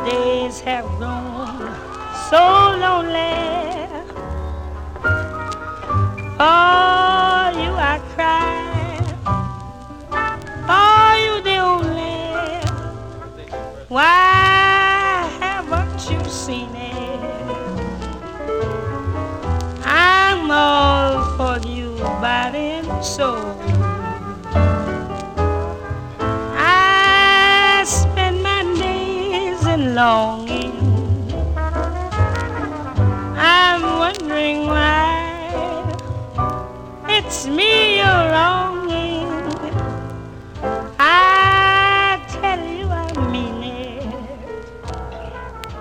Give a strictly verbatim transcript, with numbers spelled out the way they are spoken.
days have grown so lonely. For you I cry, for you the only. Why haven't you seen it? I'm all for you, body and soul. I spend my days in longing. I'm wondering why it's me